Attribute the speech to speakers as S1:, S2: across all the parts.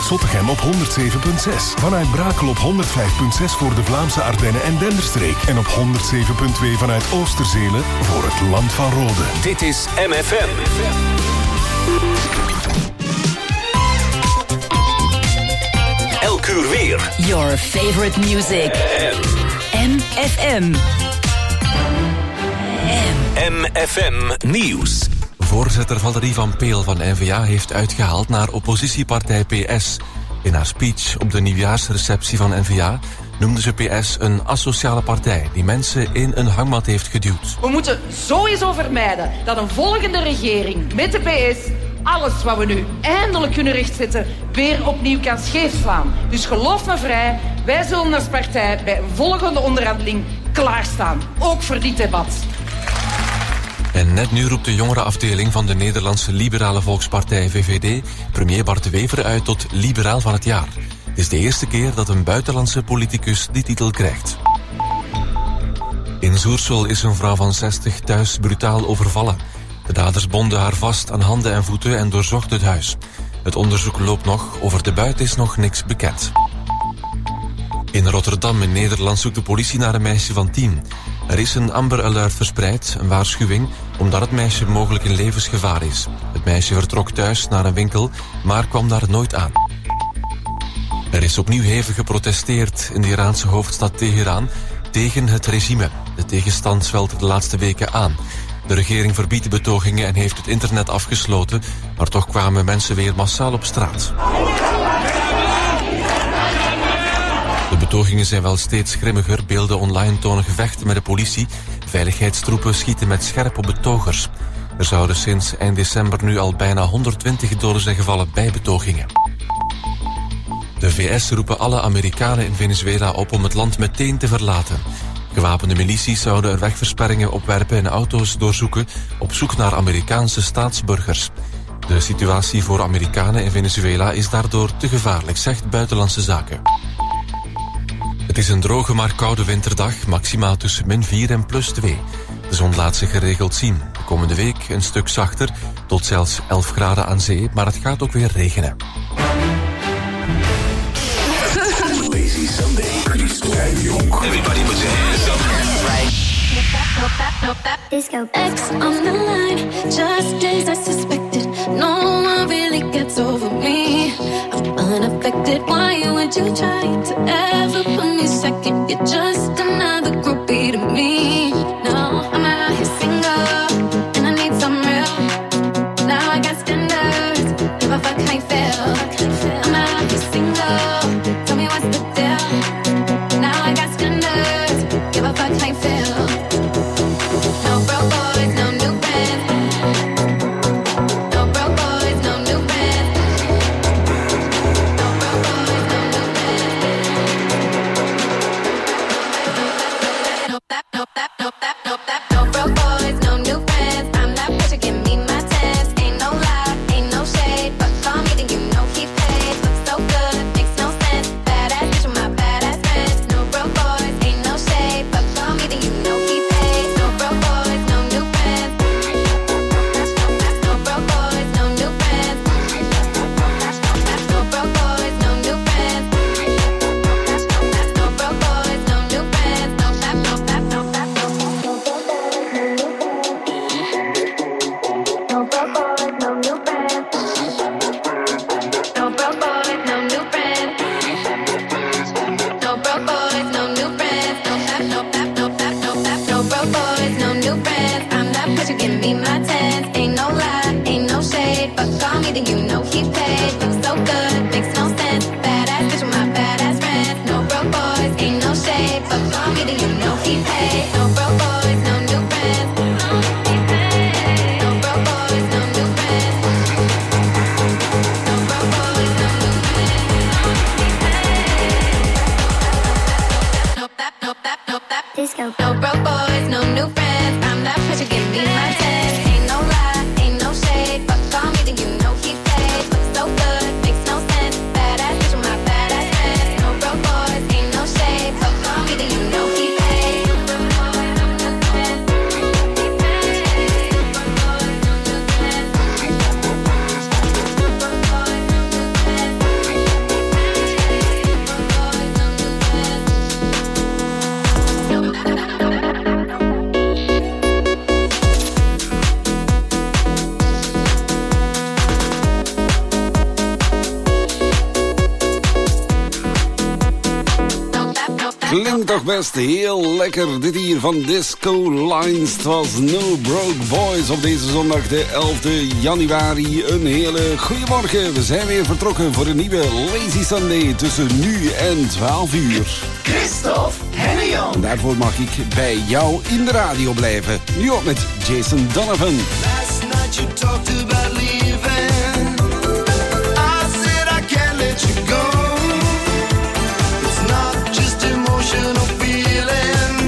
S1: Zottegem op 107.6. Vanuit Brakel op 105.6 voor de Vlaamse Ardennen en Denderstreek. En op 107.2 vanuit Oosterzele voor het Land van Rode.
S2: Dit is MFM. Elk uur weer.
S3: Your favorite music. MFM.
S2: MFM Nieuws.
S4: Voorzitter Valerie van Peel van N-VA heeft uitgehaald naar oppositiepartij PS. In haar speech op de nieuwjaarsreceptie van N-VA noemde ze PS een asociale partij die mensen in een hangmat heeft geduwd.
S5: We moeten sowieso vermijden dat een volgende regering met de PS alles wat we nu eindelijk kunnen rechtzetten weer opnieuw kan scheefslaan. Dus geloof me vrij, wij zullen als partij bij een volgende onderhandeling klaarstaan. Ook voor dit debat.
S4: En net nu roept de jongerenafdeling van de Nederlandse Liberale Volkspartij VVD premier Bart de Wever uit tot liberaal van het jaar. Het is de eerste keer dat een buitenlandse politicus die titel krijgt. In Zoersel is een vrouw van 60 thuis brutaal overvallen. De daders bonden haar vast aan handen en voeten en doorzochten het huis. Het onderzoek loopt nog, over de buit is nog niks bekend. In Rotterdam in Nederland zoekt de politie naar een meisje van 10. Er is een Amber Alert verspreid, een waarschuwing, omdat het meisje mogelijk in levensgevaar is. Het meisje vertrok thuis naar een winkel, maar kwam daar nooit aan. Er is opnieuw hevig geprotesteerd in de Iraanse hoofdstad Teheran tegen het regime. De tegenstand zwelt de laatste weken aan. De regering verbiedt de betogingen en heeft het internet afgesloten, maar toch kwamen mensen weer massaal op straat. De betogingen zijn wel steeds grimmiger. Beelden online tonen gevechten met de politie. Veiligheidstroepen schieten met scherp op betogers. Er zouden sinds eind december nu al bijna 120 doden zijn gevallen bij betogingen. De VS roepen alle Amerikanen in Venezuela op om het land meteen te verlaten. Gewapende milities zouden er wegversperringen opwerpen en auto's doorzoeken op zoek naar Amerikaanse staatsburgers. De situatie voor Amerikanen in Venezuela is daardoor te gevaarlijk, zegt Buitenlandse Zaken. Het is een droge maar koude winterdag, maximaal tussen -4 en +2. De zon laat zich geregeld zien. De komende week een stuk zachter, tot zelfs 11 graden aan zee, maar het gaat ook weer regenen.
S1: Lazy Sunday, Christophe Jong.
S2: Everybody put your hands up.
S6: Disco X on the line, just as I suspected. No one really gets over me. I'm unaffected. Why would you try to ever put me second? You're just another groupie to me. No, I'm out here single, and I need some real. Now I got standards, give a fuck how you feel. I'm out here single, tell me what's the deal. Now I got standards, give a fuck how you feel. No broke boys, no new friends. No broke boys, no new friends.
S7: Klinkt toch best heel lekker. Dit hier van Disco Lines. Het was No Broke Boys op deze zondag de 11e januari. Een hele goede morgen. We zijn weer vertrokken voor een nieuwe Lazy Sunday tussen nu en 12 uur.
S2: Christophe Hennion.
S7: En daarvoor mag ik bij jou in de radio blijven. Nu op met Jason Donovan.
S8: Last night you talked about leaving. I said I can't let you go. It's not just emotional feeling.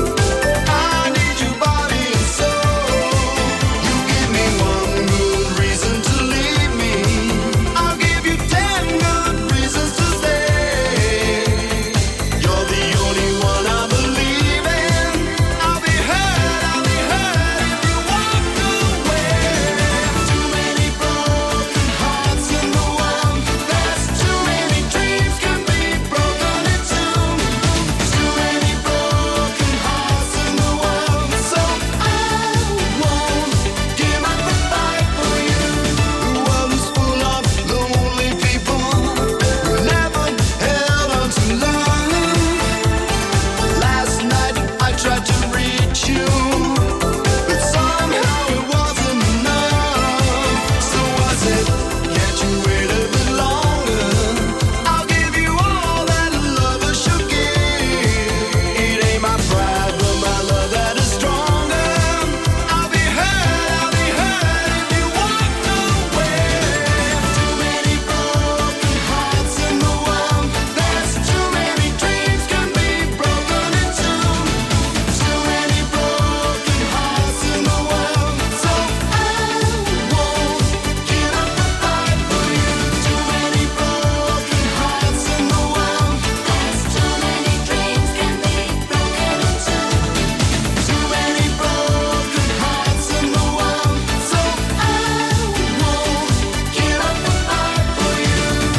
S8: I need your body and soul. You give me one good reason to leave me. I'll give you 10 good reasons to stay. You're the only one I believe in. I'll be hurt if you walk away. Too many broken hearts in the world. There's too many dreams can be broken into. Too many broken hearts in the world. So I won't give up the fight for you. The world is full of lonely people who never held on to love. Last night I tried to reach you, but somehow it wasn't enough. So I said, can't you wait a bit longer? I'll give you all that a lover should give. It ain't my pride, but my love that is stronger. I'll be hurt if you walk away. Too many broken hearts in the world. There's too many dreams can be broken into. Too many broken hearts in the world. So I won't give up the fight for you. Too many broken hearts in the world. There's too many dreams can be broken into. Too many broken hearts in the world. So I won't give up the fight for you.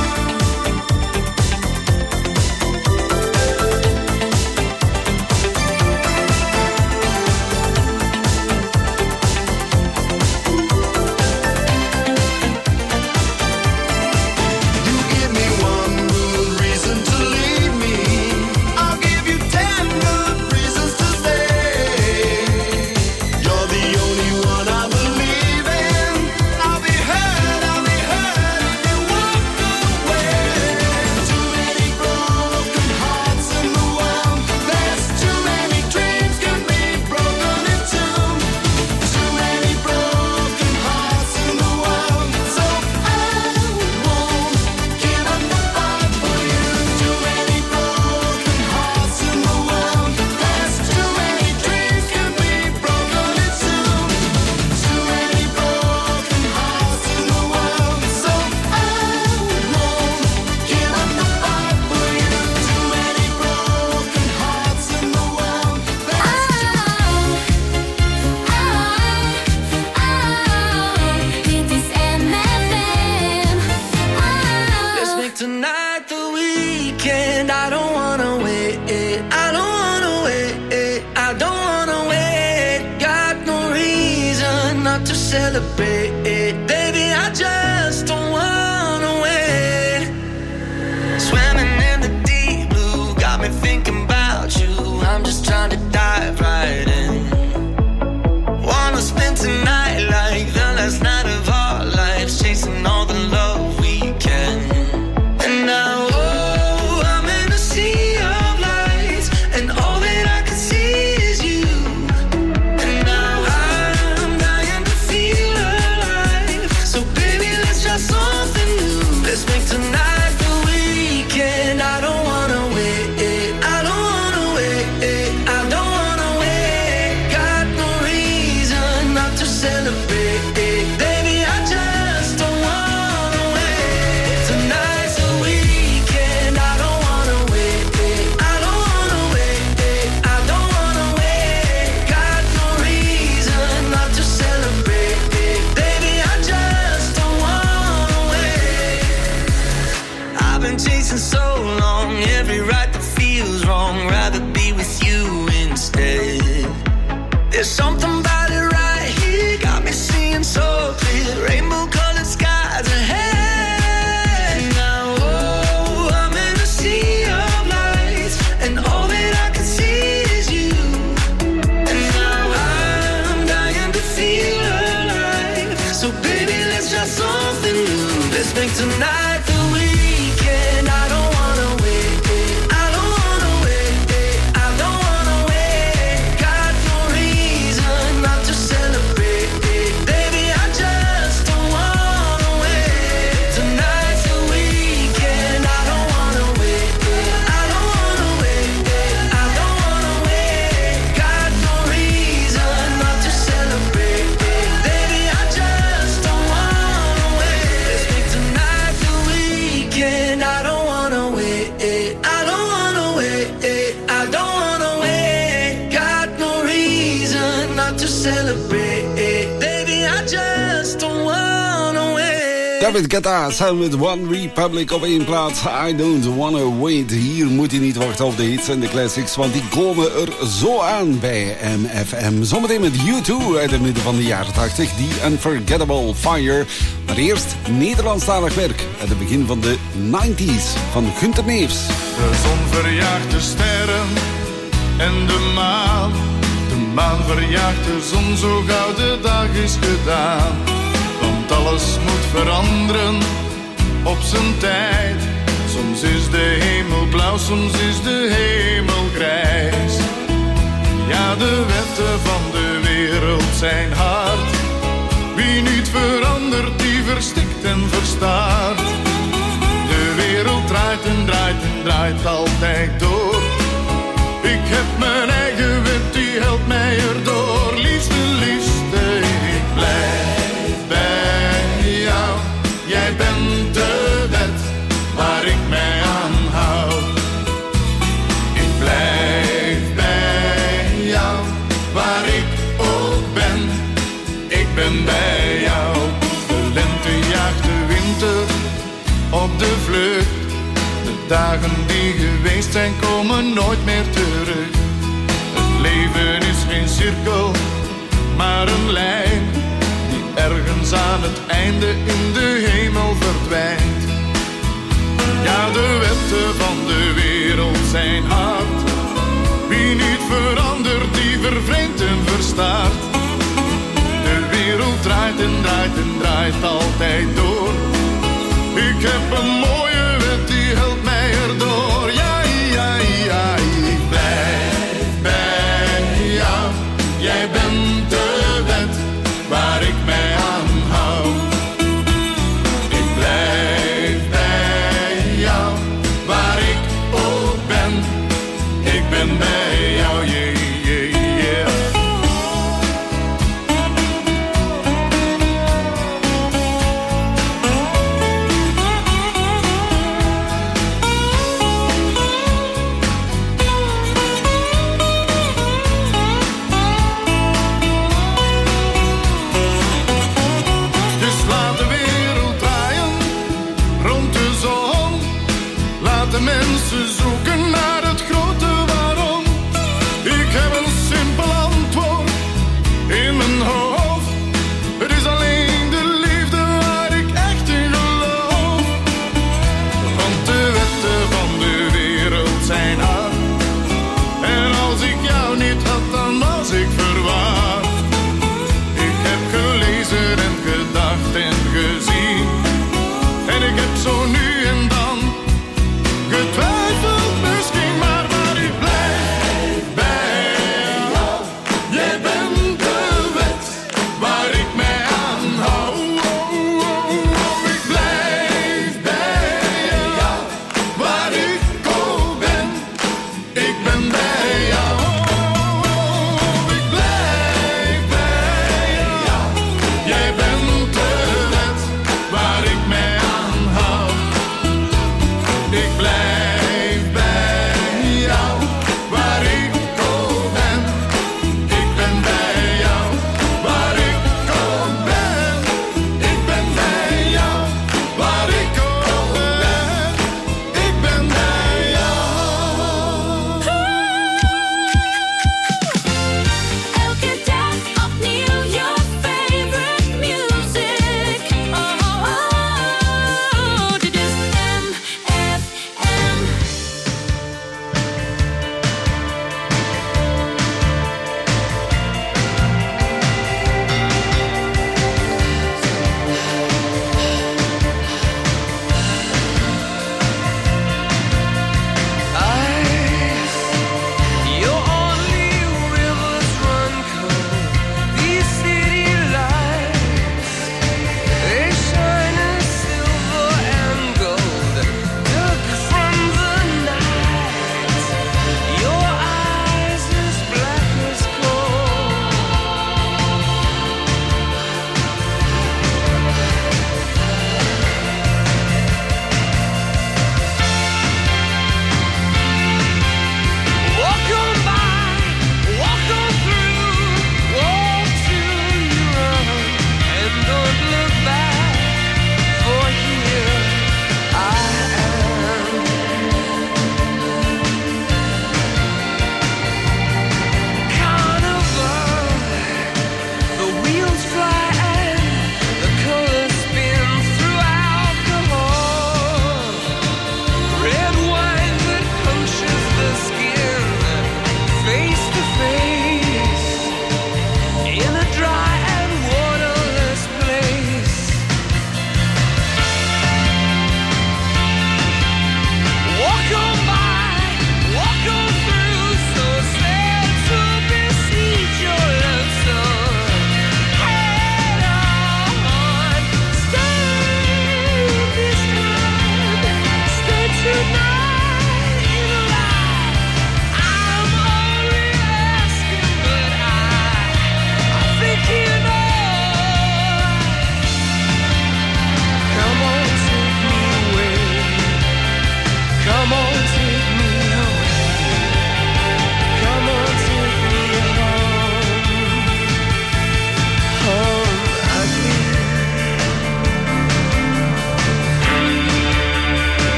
S8: You give me one good reason to leave me. I'll give you 10 good reasons to stay. You're the only one I believe in. I'll be hurt if you walk away. Too many broken hearts in the world. There's too many dreams can be broken into. Too many broken hearts in the world. So I won't give up the fight for you. Too many broken hearts in the world. There's too many dreams can be broken into. Too many broken hearts in the world. So I won't give up the fight for you. Too many broken hearts in the world.
S6: Dit is MFM.
S8: Let's make tonight the weekend. I don't wanna wait. I don't wanna wait. I don't wanna wait. Got no reason not to celebrate. Baby, I just don't wanna wait. Swimming in the deep blue got me thinking about you. I'm just trying to dive right in. Wanna spend tonight like the last night of our lives, chasing all the love we can. And now, oh, I'm in a sea of lights, and all that I can see is you. And now I'm dying to feel alive. So baby, let's try something new. Let's make tonight the weekend. I don't wanna wait. I don't wanna wait. I don't wanna wait. Got no reason not to celebrate. Baby, I just don't wanna wait. Tonight's the weekend. I don't wanna wait. I don't wanna wait. I don't wanna wait. Got no reason not to celebrate. Baby, I just don't wanna wait. I've been chasing so long, every right that feels wrong. Rather be with you instead. There's something about it right here, got me seeing so clear. Rainbow colored skies ahead. Now, oh, I'm in a sea of lights, and all that make tonight the weekend. I don't wanna wait, I don't wanna wait, I don't wanna wait. Got no reason not to celebrate, baby, I just don't wanna wait. Tonight's the weekend. I don't wanna wait, I don't wanna wait, I don't wanna wait. Got no reason not to celebrate, baby, I just don't wanna wait. Let's make tonight the weekend. I don't wanna wait, I don't wanna wait, I don't wanna wait. Got no reason not to celebrate, baby, I just don't wanna wait.
S7: David Guetta samen met One Republic op 1 plaats. I don't wanna wait. Hier moet je niet wachten op de hits en de classics, want die komen er zo aan bij MFM. Zometeen met U2 uit het midden van de jaren 80, die Unforgettable Fire. Maar eerst Nederlandstalig werk uit het begin van de 90s van Gunther Neefs.
S9: De zon verjaagt de sterren en de maan. De maan verjaagt de zon, zo gauw de dag is gedaan. Want alles moet veranderen op zijn tijd. Soms is de hemel blauw, soms is de hemel grijs. Ja, de wetten van de wereld zijn hard. Wie niet verandert, die verstikt en verstaart. De wereld draait en draait en draait altijd door. Ik heb mijn eigen wet, die helpt mij erdoor. Liefste, liefste, ik blijf bij jou. Jij bent de wet waar ik mij aan hou. Ik blijf bij jou, waar ik ook ben. Ik ben bij jou. De lente jaagt de winter op de vlucht. De dagen die geweest zijn komen nooit meer terug. Het leven is geen cirkel, maar een lijn die ergens aan het einde in de hemel verdwijnt. Ja, de wetten van de wereld zijn hard. Wie niet verandert, die vervreemdt en verstaart. De wereld draait en draait en draait altijd door. Ik heb een mooie wet, die helpt mij erdoor. Ja, ja, ja, ik blijf bij jou. Jij bent de wet waar ik mij aan hou. Ik blijf bij jou, waar ik ook ben. Ik ben bij jou, yeah, yeah, yeah.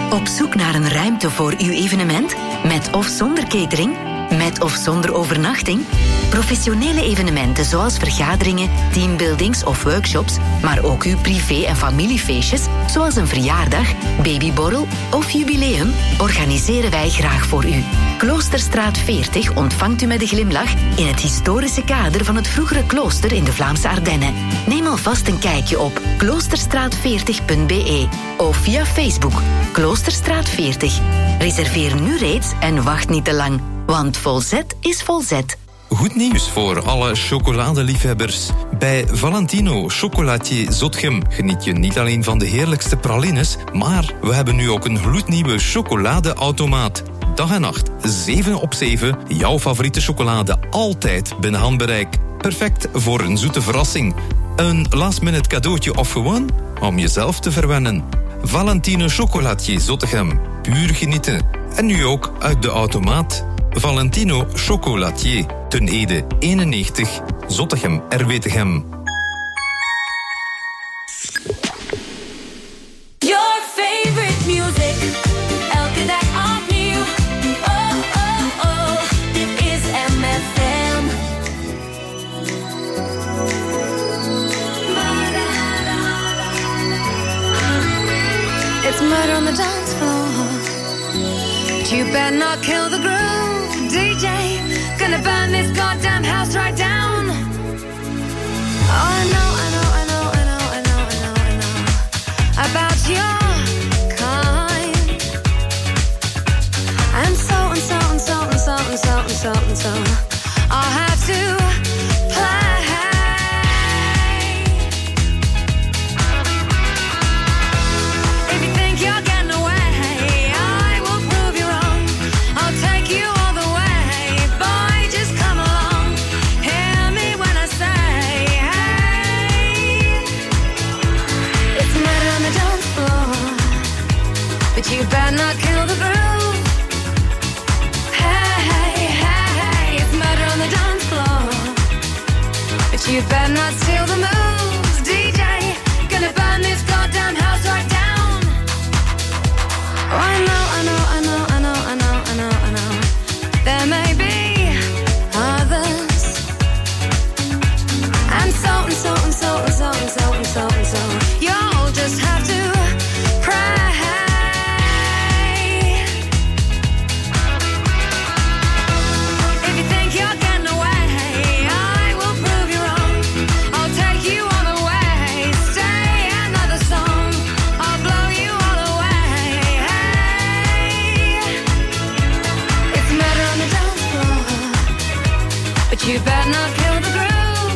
S3: Op zoek naar een ruimte voor uw evenement? Met of zonder catering? Met of zonder overnachting? Professionele evenementen zoals vergaderingen, teambuildings of workshops, maar ook uw privé- en familiefeestjes, zoals een verjaardag, babyborrel of jubileum, organiseren wij graag voor u. Kloosterstraat 40 ontvangt u met een glimlach in het historische kader van het vroegere klooster in de Vlaamse Ardennen. Neem alvast een kijkje op kloosterstraat40.be of via Facebook Kloosterstraat 40. Reserveer nu reeds en wacht niet te lang, want Volzet is Volzet.
S10: Goed nieuws voor alle chocoladeliefhebbers. Bij Valentino Chocolatier Zotgem geniet je niet alleen van de heerlijkste pralines, maar we hebben nu ook een gloednieuwe chocoladeautomaat. Dag en nacht, 7 op 7, jouw favoriete chocolade altijd binnen handbereik. Perfect voor een zoete verrassing. Een last-minute cadeautje of gewoon om jezelf te verwennen. Valentino Chocolatier Zottegem, puur genieten. En nu ook uit de automaat. Valentino Chocolatier, Ten Ede 91, Zottegem, Erwetegem.
S6: Your favorite music, elke dag opnieuw. Oh, oh, oh, dit is MFM.
S11: It's murder on the dance floor. You better not kill the groove, DJ. Gonna burn this goddamn house right down. Oh, I know about your kind. And so I'll have to play. If you think you're getting away, I will prove you wrong. I'll take you all the way. Boy, just come along. Hear me when I say, hey. It's murder on the dance floor, but you better not kill the groove. Hey, hey, hey, it's murder on the dance floor, but you better not steal the moves, DJ. Gonna burn this goddamn house right down. Oh, I know. There may be others, and so. You'll just have to pray. If you think you're getting away, I will prove you wrong. I'll take you all the way. Stay another song. I'll blow you all away. Hey, it's murder on the dance floor, but you better not kill the groove.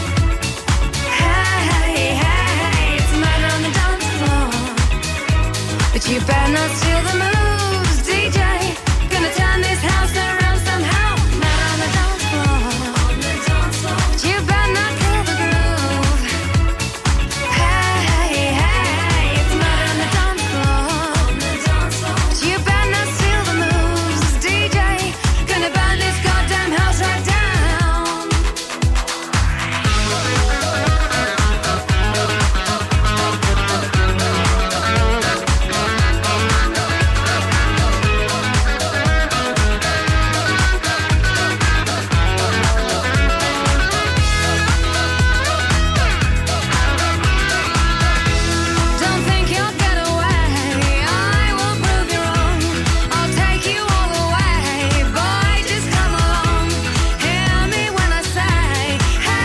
S11: Hey, it's murder on the dance floor, but you better not steal the moves, DJ. Gonna turn this house around somehow. Murder on the dance floor, but you better not kill the groove. Hey, it's murder on the dance floor, but you better not steal the moves, DJ. Gonna burn this goddamn house right down. Don't think you'll get away, I will prove you wrong. I'll take you all the way. Boy, just come along. Hear me when I say,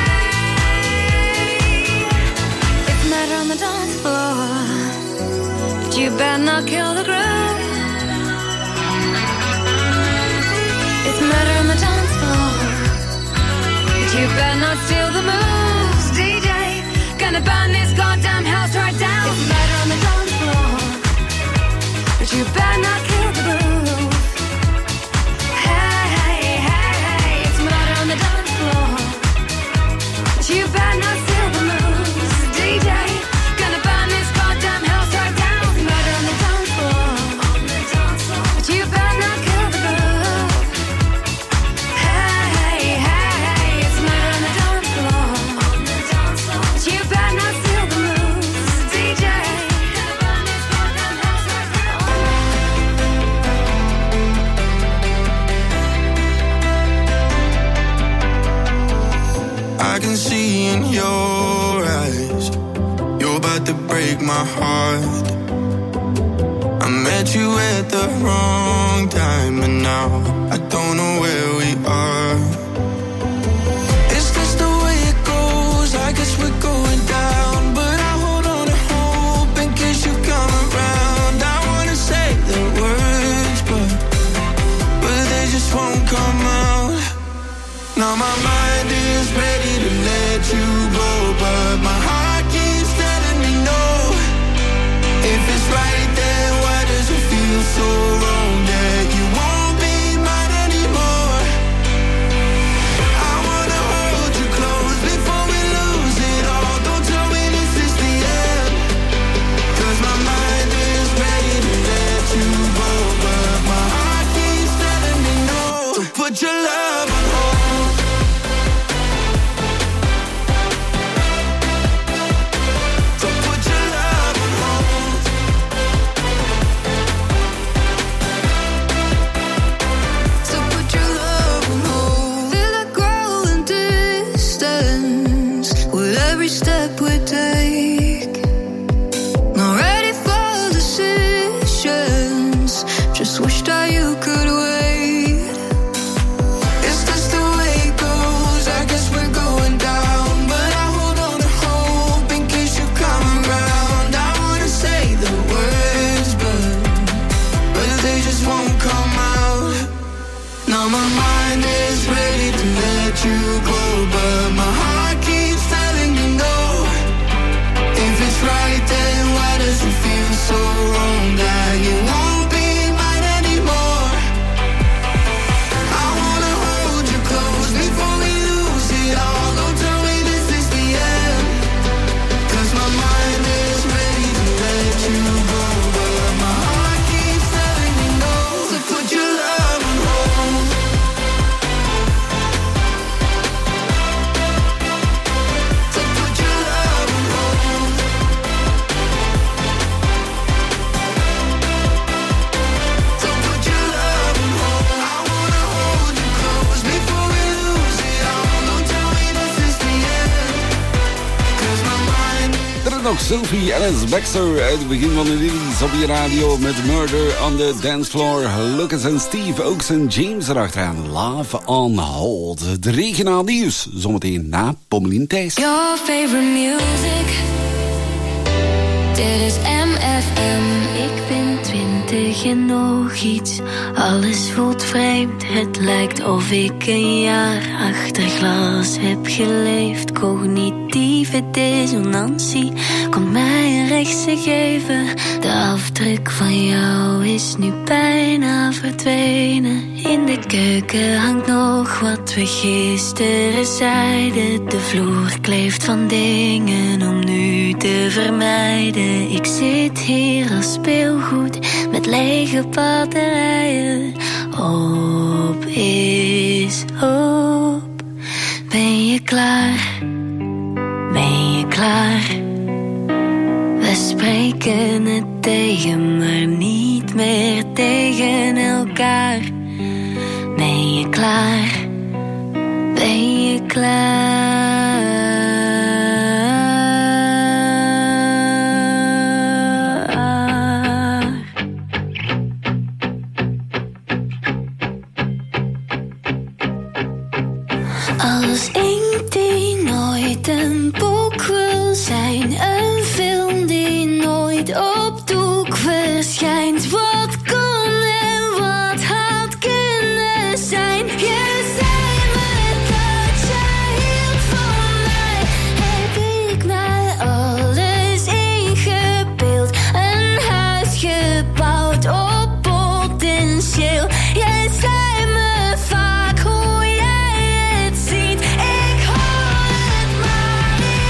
S11: hey. It's murder on the dance floor, but you better not kill the groove. It's murder on the dance floor, but you better not steal the moves, DJ. Gonna burn this goddamn house right down. It's murder on the dance floor, but you better not kill the groove. Hey, it's murder on the dance floor, but you better not steal the moves, DJ. Gonna burn this goddamn house right down. It's murder on the dance floor, but you better not kill the groove. Hey, it's murder on the dance floor, but you better not steal the moves, DJ. Gonna burn this goddamn house right down.
S12: I can see in your eyes. You're about to break my heart. I met you at the wrong time, and now I don't know where we are. Is this the way it goes? I guess we're going down, but I hold on to hope in case you come around. I wanna say the words, but they just won't come out. Now my mind is ready to let you go, but my heart keeps telling me no. If it's right there, why does it feel so wrong that you won't be mine anymore? I wanna hold you close before we lose it all. Don't tell me this is the end, 'cause my mind is ready to let you go, but my heart keeps telling me no. So put your love on hold. So put your love on hold.
S6: So put your love on hold. Feel it growing distance with every step we take. Not ready for decisions. Just wish that you could wait. Is this the way it goes? I guess we're going down, but I hold on to hope in case you come around. I wanna say the words, but they just won't come out. Now my mind is ready to let you go, but my heart keeps telling me no. If it's right, then why does it feel so wrong that you won't be mine anymore? I wanna hold you close before we lose it all. Don't tell me this is the end, 'cause my mind is ready to let you go, but my heart keeps telling me no. So put your love on hold. So put your love on hold. So put your love on hold. I wanna hold you close before we lose it all. Don't tell me this is the end, 'cause my mind.
S7: Er is nog Sophie Alice Baxter uit het begin van de release op je radio met Murder on the Dance Floor. Lucas en Steve, Oaks en James erachteraan. Love on Hold. Het regionaal nieuws, zometeen na Pommelien Thijs.
S6: Your favorite music. Dit is MFM.
S13: Ik ben 20 en nog iets. Alles voelt vreemd. Het lijkt of ik een jaar achter glas heb geleefd. Cognitieve dissonantie komt mij een rechtse geven. De afdruk van jou is nu bijna verdwenen. In de keuken hangt nog wat we gisteren zeiden. De vloer kleeft van dingen om nu te vermijden. Ik zit hier als speelgoed met lege batterijen. Op is op. Ben je klaar? Ben je klaar? We spreken het tegen, maar niet meer tegen elkaar. Ben je klaar? Ben je klaar?
S6: Als inkt die nooit een boek wil zijn, een film die nooit op doek verschijnt. Wat kon en wat had kunnen zijn? Je zei me dat jij hield van mij. Heb ik mij alles ingebeeld? Een huis gebouwd op potentieel. Jij zei me vaak hoe jij het ziet. Ik hoor het maar niet.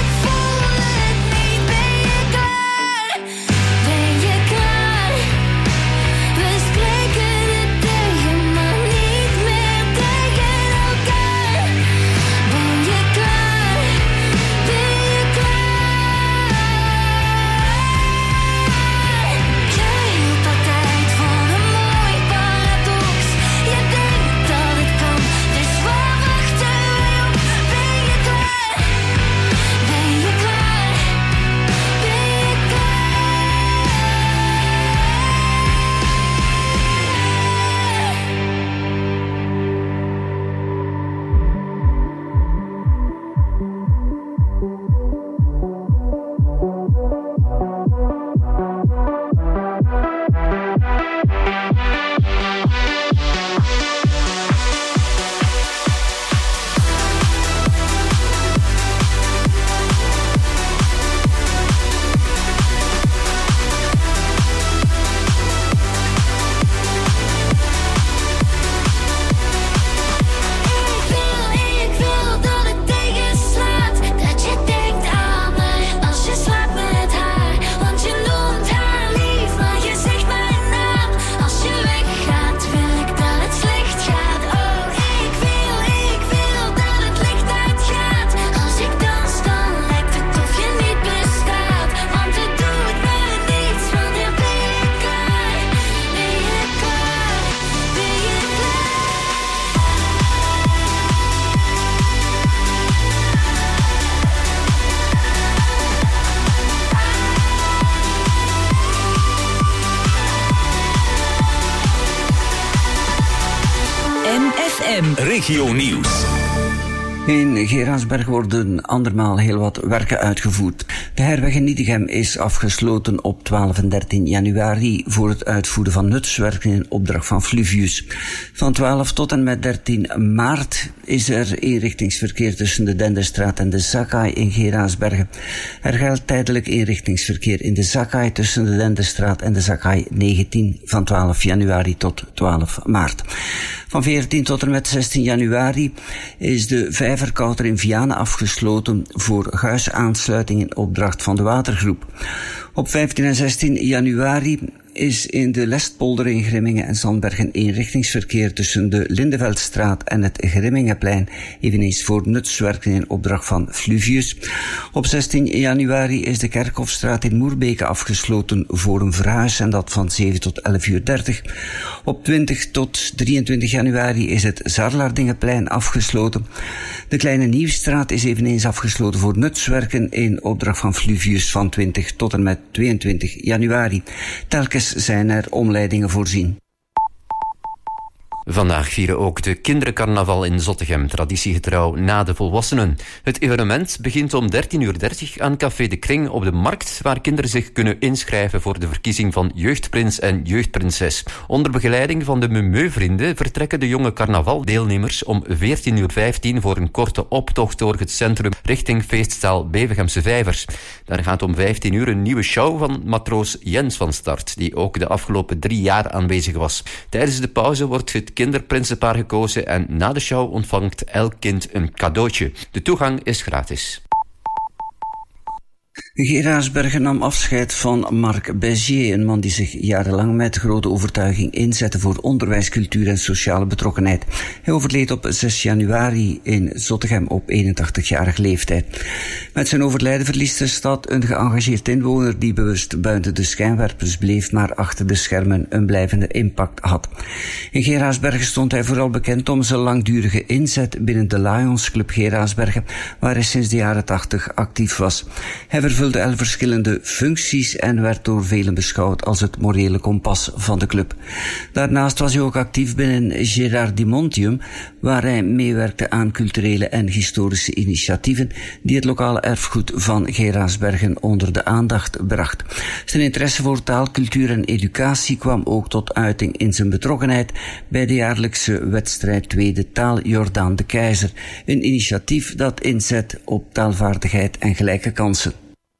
S14: FM.
S15: Regio Nieuws.
S16: In Geraardsbergen worden andermaal heel wat werken uitgevoerd. De herweg in Nietigem is afgesloten op 12 en 13 januari voor het uitvoeren van nutswerken in opdracht van Fluvius. Van 12 tot en met 13 maart is er eenrichtingsverkeer tussen de Denderstraat en de Zakai in Geraardsbergen. Er geldt tijdelijk eenrichtingsverkeer in de Zakai tussen de Denderstraat en de Zakai 19 van 12 januari tot 12 maart. Van 14 tot en met 16 januari is de Vijverkouter in Vianen afgesloten voor huisaansluiting in opdracht van de watergroep. Op 15 en 16 januari is in de Lestpolder in Grimmingen en Zandbergen eenrichtingsverkeer tussen de Lindeveldstraat en het Grimmingenplein, eveneens voor nutswerken in opdracht van Fluvius. Op 16 januari is de Kerkhofstraat in Moerbeke afgesloten voor een verhuis en dat van 7 tot 11:30. Op 20 tot 23 januari is het Zarlaardingenplein afgesloten. De Kleine Nieuwstraat is eveneens afgesloten voor nutswerken in opdracht van Fluvius van 20 tot en met 22 januari. Telkens zijn er omleidingen voorzien.
S17: Vandaag vieren ook de kindercarnaval in Zottegem, traditiegetrouw na de volwassenen. Het evenement begint om 13:30 aan Café de Kring op de Markt, waar kinderen zich kunnen inschrijven voor de verkiezing van jeugdprins en jeugdprinses. Onder begeleiding van de Memeu-vrienden vertrekken de jonge carnavaldeelnemers om 14:15 voor een korte optocht door het centrum richting feestzaal Bevegemse Vijvers. Daar gaat om 15 een nieuwe show van matroos Jens van start, die ook de afgelopen 3 jaar aanwezig was. Tijdens de pauze wordt het kinderprinsenpaar gekozen en na de show ontvangt elk kind een cadeautje. De toegang is gratis.
S16: Geraardsbergen nam afscheid van Marc Bézier, een man die zich jarenlang met grote overtuiging inzette voor onderwijs, cultuur en sociale betrokkenheid. Hij overleed op 6 januari in Zottegem op 81-jarige leeftijd. Met zijn overlijden verliest de stad een geëngageerd inwoner die bewust buiten de schijnwerpers bleef, maar achter de schermen een blijvende impact had. In Geraardsbergen stond hij vooral bekend om zijn langdurige inzet binnen de Lions Club Geraardsbergen, waar hij sinds de jaren 80 actief was. Hij vervulde 11 verschillende functies en werd door velen beschouwd als het morele kompas van de club. Daarnaast was hij ook actief binnen Gerardimontium, waar hij meewerkte aan culturele en historische initiatieven die het lokale erfgoed van Geraardsbergen onder de aandacht bracht. Zijn interesse voor taal, cultuur en educatie kwam ook tot uiting in zijn betrokkenheid bij de jaarlijkse wedstrijd Tweede Taal Jordaan de Keizer, een initiatief dat inzet op taalvaardigheid en gelijke kansen.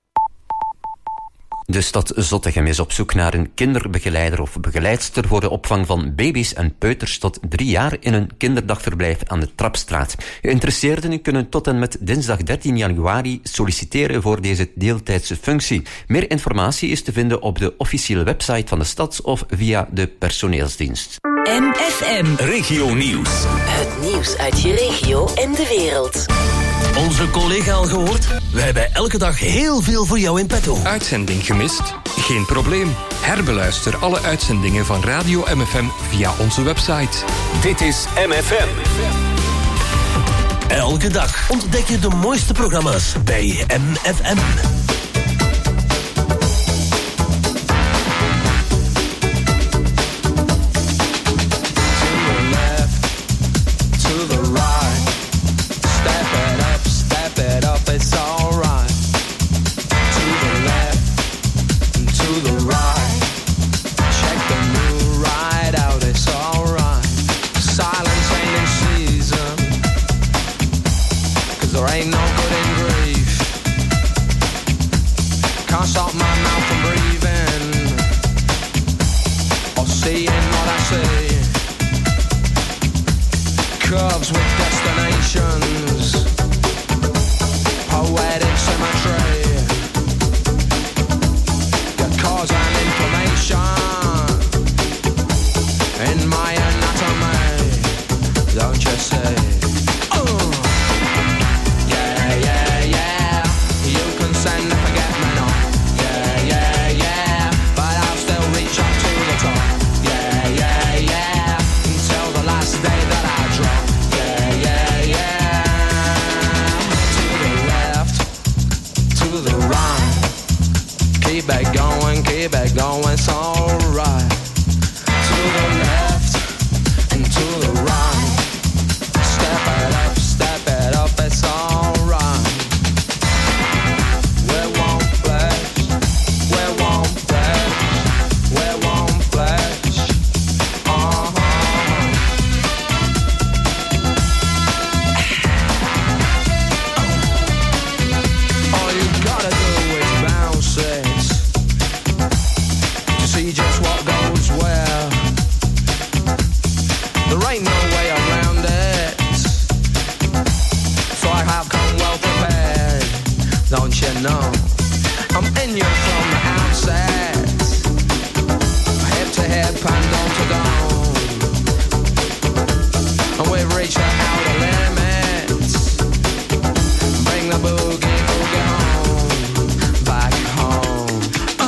S17: De stad Zottegem is op zoek naar een kinderbegeleider of begeleidster voor de opvang van baby's en peuters tot 3 jaar in een kinderdagverblijf aan de Trapstraat. Geïnteresseerden kunnen tot en met dinsdag 13 januari solliciteren voor deze deeltijdse functie. Meer informatie is te vinden op de officiële website van de stad of via de personeelsdienst.
S14: MFM.
S15: Regio Nieuws.
S14: Het nieuws uit je regio en de wereld.
S18: Onze collega al gehoord? Wij hebben elke dag heel veel voor jou in petto.
S19: Uitzending gemist? Geen probleem. Herbeluister alle uitzendingen van Radio MFM via onze website.
S15: Dit is MFM.
S18: Elke dag ontdek je de mooiste programma's bij MFM.
S8: It's alright. To the left and to the right. Check the mood right out, it's alright. Silence ain't in season, 'cause there ain't no good in grief. Can't stop my mouth from breathing or seeing what I see. Curves with destinations, poetic symmetry, that cause an inflammation in my anatomy, don't you say? Yeah, yeah, yeah, you can send and forget me not. Yeah, yeah, yeah, but I'll still reach up to the top. Yeah, yeah, yeah, until the last day that I drop. Yeah, yeah, yeah. To the right, keep it going, it's alright. To the left and to the right,
S20: know. I'm in you from the outset. Hip to hip and dome to dome. And we've reached the outer limits. Bring the boogie, boogie home. Back home.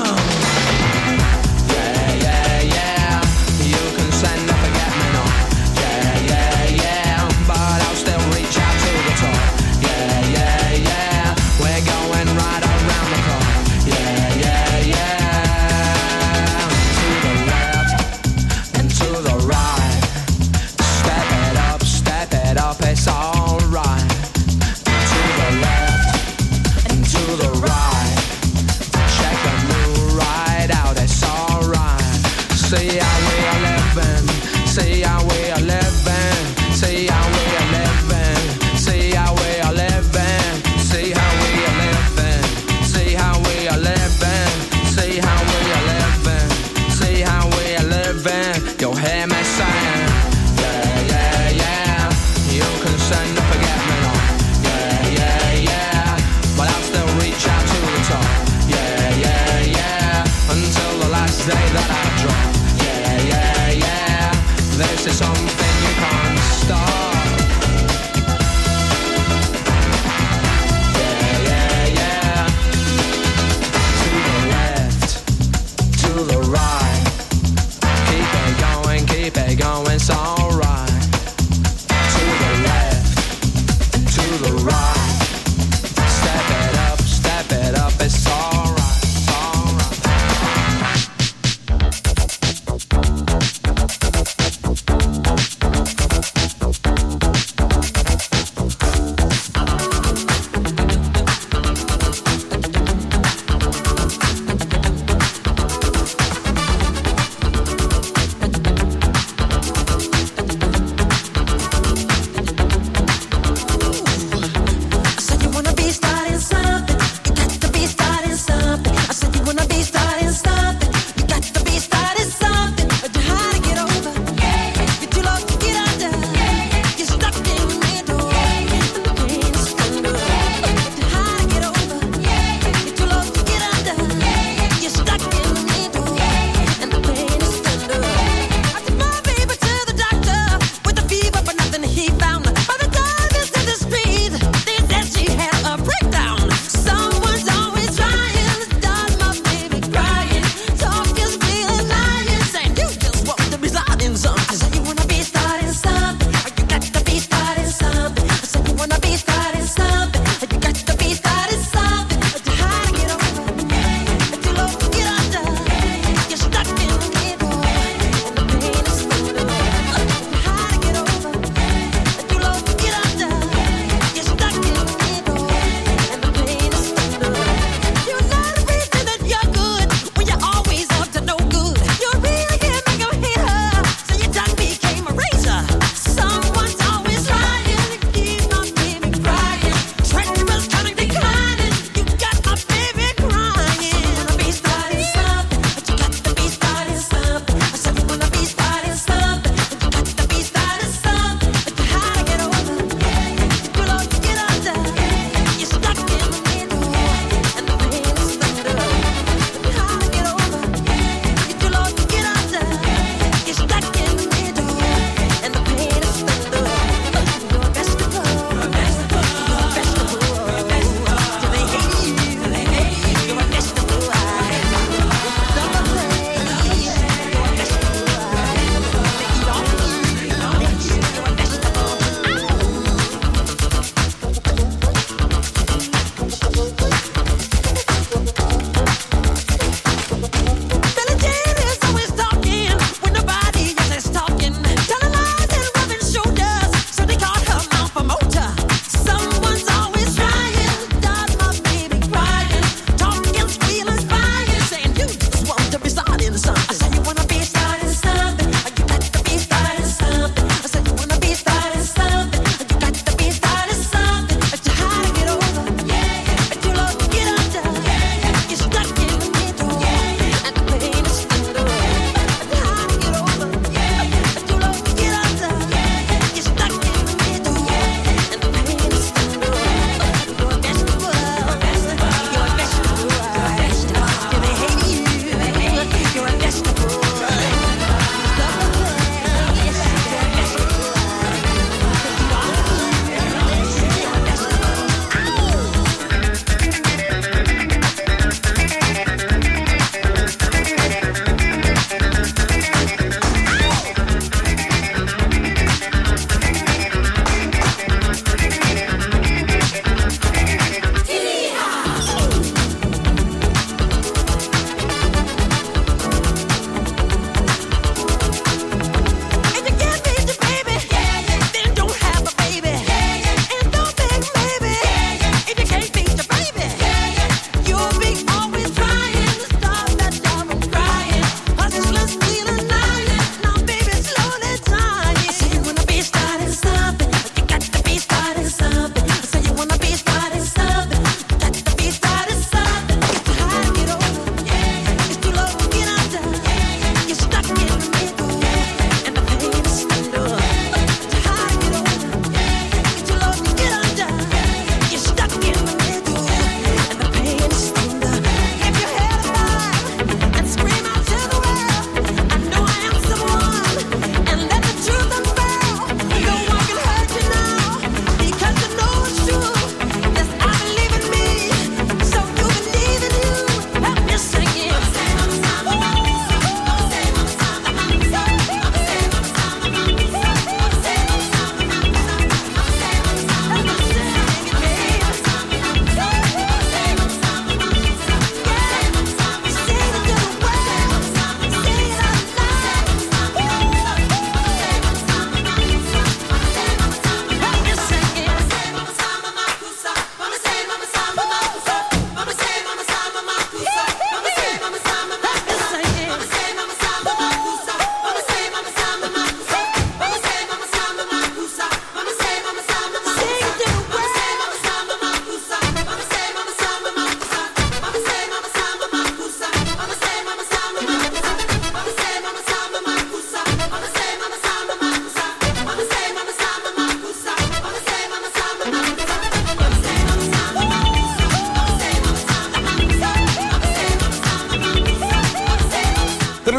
S20: Yeah, yeah, yeah. You can send a forget me not. Yeah, yeah, yeah. But I'll still reach out to the top. Yeah, yeah, yeah. We're going right around the clock. Yeah, yeah, yeah.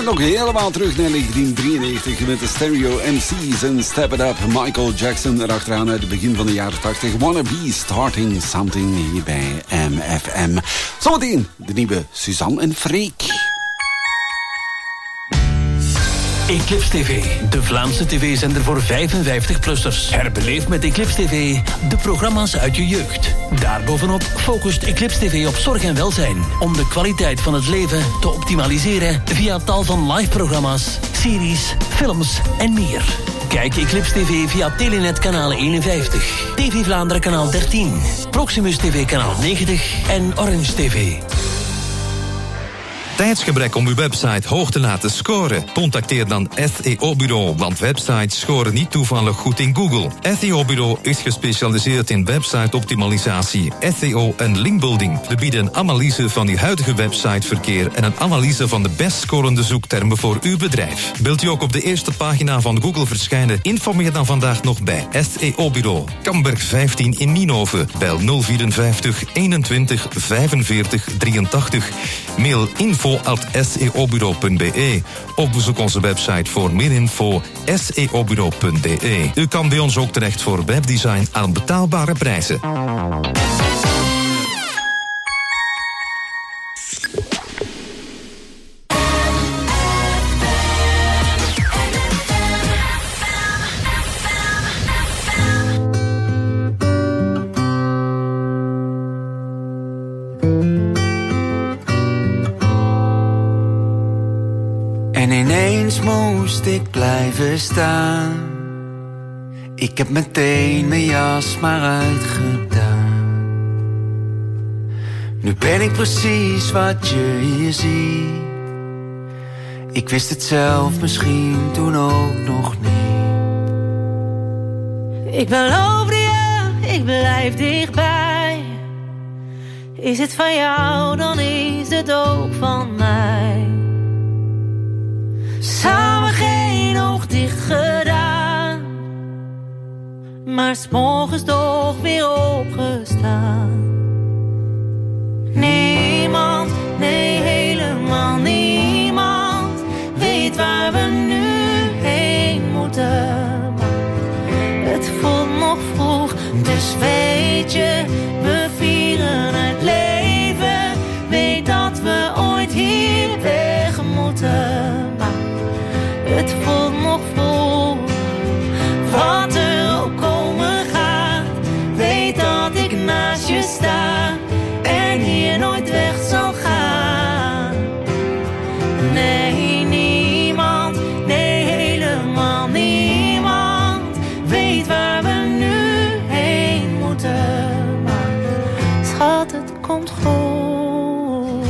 S7: het nog helemaal terug naar 1993 met de Stereo MC's en Step It Up. Michael Jackson erachteraan uit het begin van de jaren 80. Wanna Be Starting Something hier bij MFM. Zometeen de nieuwe Suzanne en Freek.
S18: Eclipse TV, de Vlaamse tv-zender voor 55-plussers. Herbeleef met Eclipse TV de programma's uit je jeugd. Daarbovenop focust Eclipse TV op zorg en welzijn, om de kwaliteit van het leven te optimaliseren via tal van live-programma's, series, films en meer. Kijk Eclipse TV via Telenet kanaal 51, TV Vlaanderen kanaal 13, Proximus TV kanaal 90 en Orange TV.
S10: Tijdsgebrek om uw website hoog te laten scoren? Contacteer dan SEO-bureau, want websites scoren niet toevallig goed in Google. SEO-bureau is gespecialiseerd in website-optimalisatie, SEO en linkbuilding. We bieden een analyse van uw huidige websiteverkeer en een analyse van de best scorende zoektermen voor uw bedrijf. Wilt u ook op de eerste pagina van Google verschijnen? Informeer dan vandaag nog bij SEO-bureau. Kamberg 15 in Nienhoven. Bel 054 21 45 83. Mail info@seobureau.be of bezoek onze website voor meer info seobureau.be. U kan bij ons ook terecht voor webdesign aan betaalbare prijzen.
S21: En ineens moest ik blijven staan. Ik heb meteen mijn jas maar uitgedaan. Nu ben ik precies wat je hier ziet. Ik wist het zelf misschien toen ook nog niet.
S22: Ik beloofde je, ik blijf dichtbij. Is het van jou, dan is het ook van mij. Samen geen oog dicht gedaan, maar 's morgens toch weer opgestaan. Niemand, nee helemaal niemand, weet waar we nu heen moeten. Maar het voelt nog vroeg, dus weet je, we vieren het leven. Weet dat we ooit hier weg moeten. Het voelt nog vol, wat er ook komen gaat. Weet dat ik naast je sta en hier nooit weg zal gaan. Nee, niemand, nee helemaal niemand, weet waar we nu heen moeten. Maar schat, het komt goed.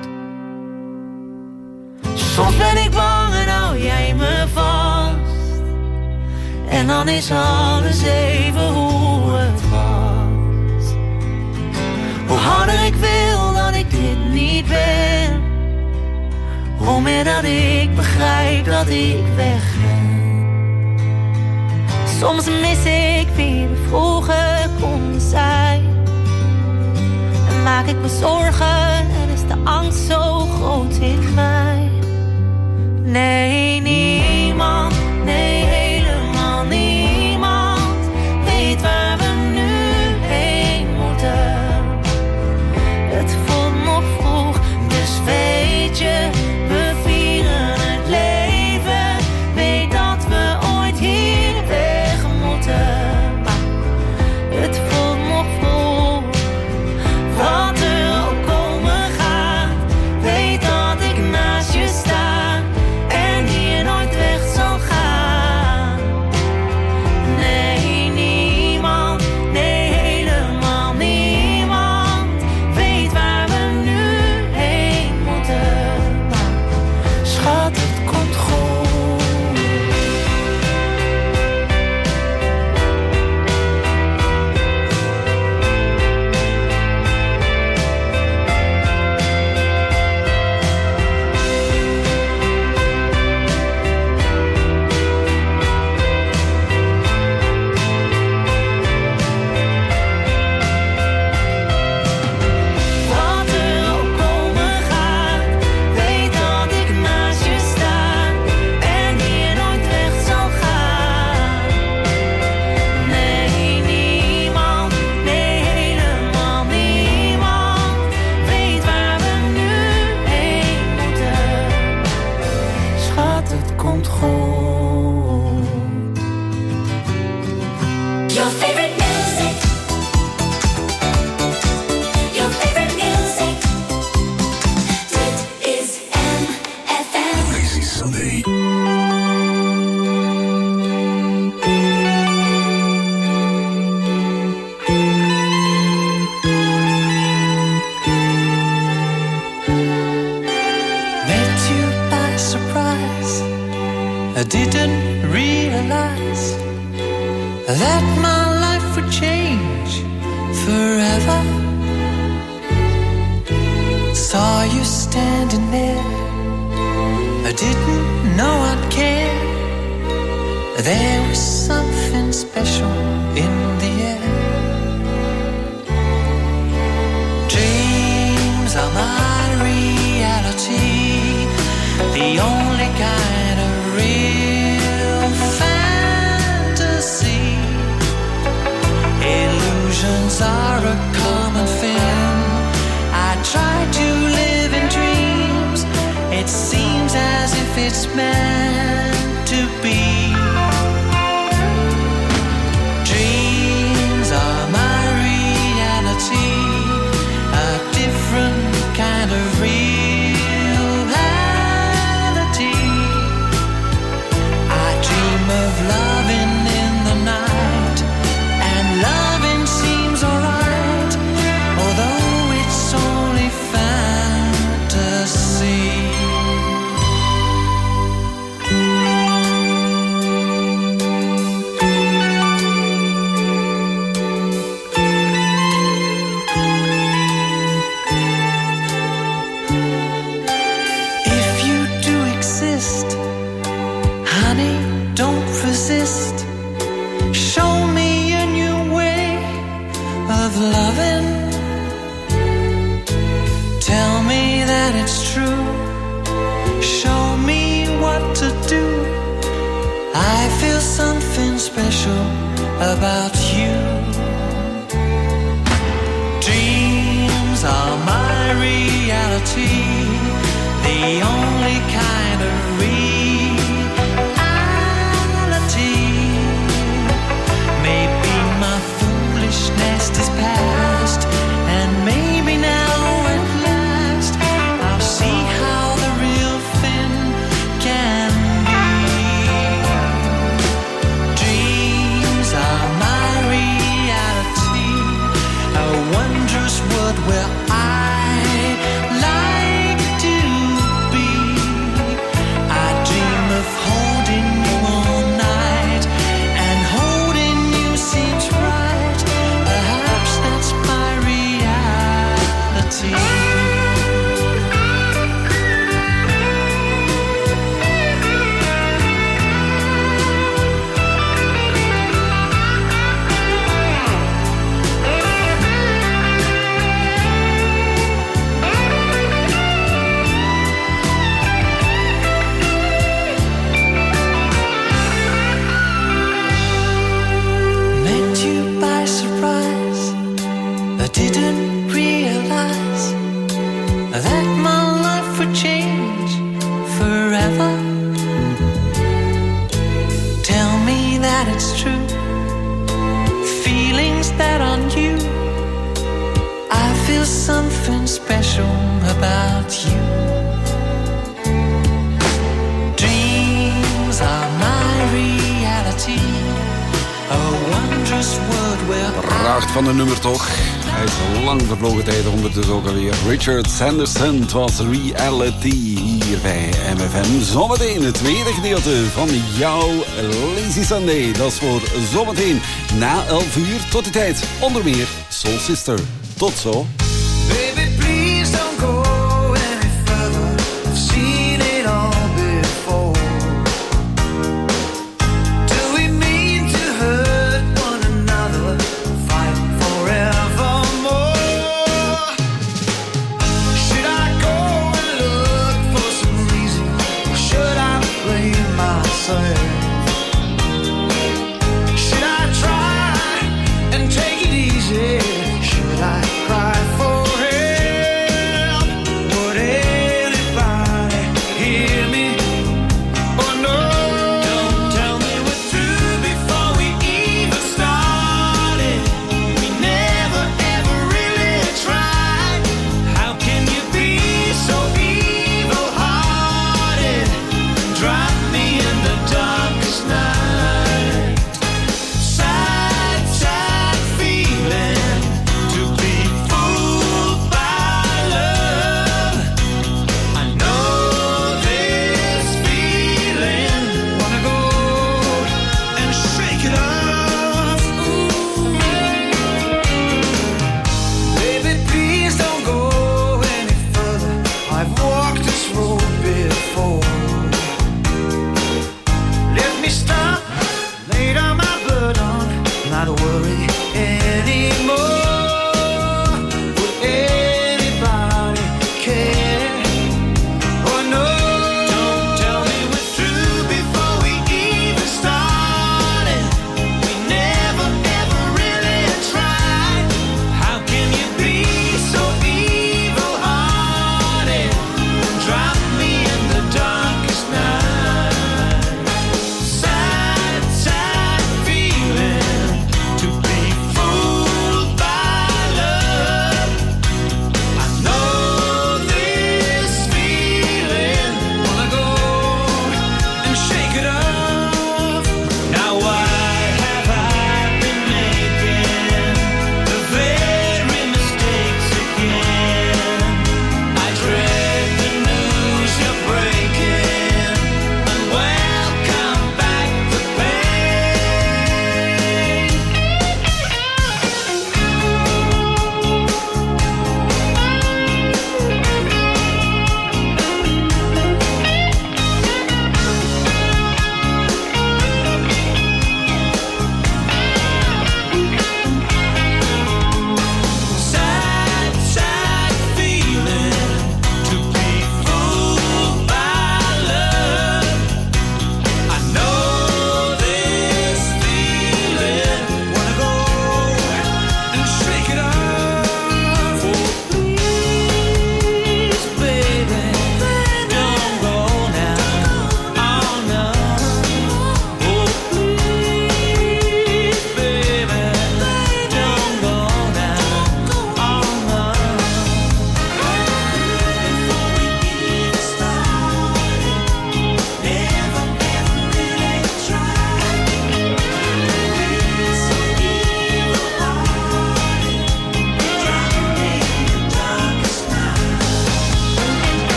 S22: Soms ben ik bang en hou jij me vast. En dan is alles even hoe het was. Hoe harder ik wil dat ik dit niet ben, hoe meer dat ik begrijp dat ik wegren. Soms mis ik wie we vroeger konden zijn. En maak ik me zorgen en is de angst zo groot in mij. Nee, niemand, nee helemaal niemand, weet waar we nu heen moeten. Het voelt nog vroeg, dus weet je, we vieren het leven. Weet dat we ooit hier weg moeten. Maar het voelt nog vroeg, wat er ook komen gaat. Weet dat ik naast je sta en hier nooit weg zal gaan. didn't realize that my life would change forever. Saw you standing there, I didn't know I'd care. There was something special in the air. Dreams are my reality, the only kind of real fantasy. Illusions are a common thing. I try to live in dreams. It seems as if it's meant to be. Dreams are my reality, a different kind of reality. I dream of loving in the night, and loving seems alright, although it's only fantasy. If you do exist, honey, don't resist. Show me a new way of loving. Tell me that it's true. Show me what to do. I feel something special about you. Dreams are my reality, the only kind of reality. Maybe my foolishness is past, and maybe now at last I'll see how the real thing can be. Dreams are my reality, a wondrous world where I like to be. I dream of holding you all night, and holding you seems right. Perhaps that's my reality. Met you by surprise, I didn't realize that my life would change forever. Tell me that it's true. Feelings that are new. I feel something special about you. Dreams are my reality, a wondrous world where
S7: Pracht van een nummer toch. Hij is lang vervlogen tijd ondertussen ook alweer. Richard Sanderson, het was Reality hier bij MFM. Zometeen het tweede gedeelte van jouw Lazy Sunday. Dat is voor zometeen na 11 uur tot die tijd. Onder meer Soul Sister. Tot zo.
S22: Baby, please don't go any further. I've seen it all before. Do we mean to hurt one another? Fight forevermore? Should I go and look for some reason? Or should I blame myself? Should I try and take it easy? Should I cry for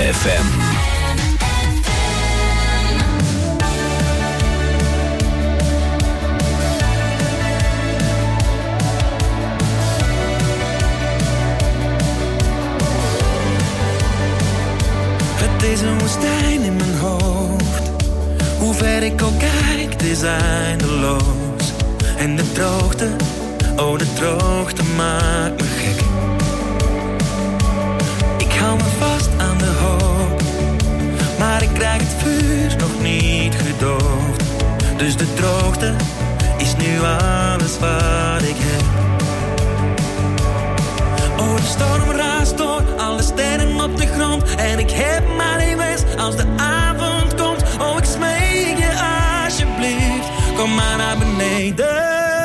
S15: FM.
S22: Het is een woestijn in mijn hoofd. Hoe ver ik ook kijk, het is eindeloos. En de droogte, oh de droogte maakt me gek. Ik hou me vast aan de hoop, maar ik krijg het vuur nog niet gedoofd. Dus de droogte is nu alles wat ik heb. Oh, de storm raast door, alle sterren op de grond. En ik heb maar één wens als de avond komt. Oh, ik smeek je alsjeblieft, kom maar naar beneden.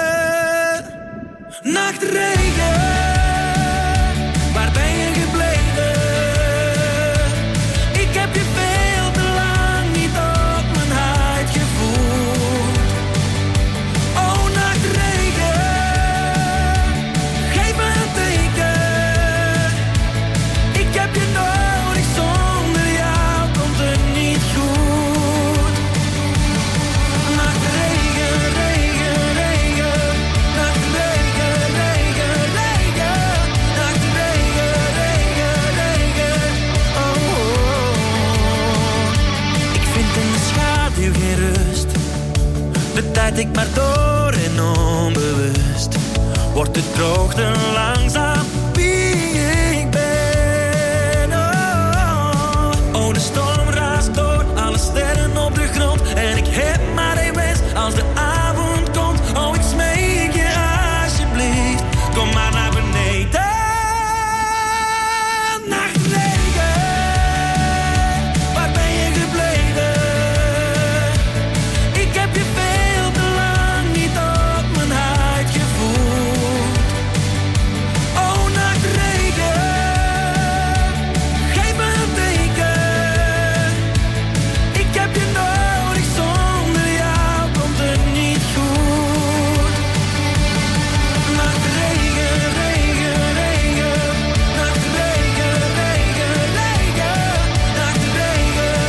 S22: Nachtregen, waar ben je gebleven? Ik heb je veel te lang niet op mijn huid gevoeld. Oh, nachtregen, geef me een teken. Ik heb je nodig, zonder jou komt het niet goed. Nachtregen, regen, regen. Nachtregen, regen, regen. Nachtregen, regen, regen. Oh, oh. Ik vind in de schaduw geen rust. De tijd ik maar door en onbewust wordt de droogte langzaam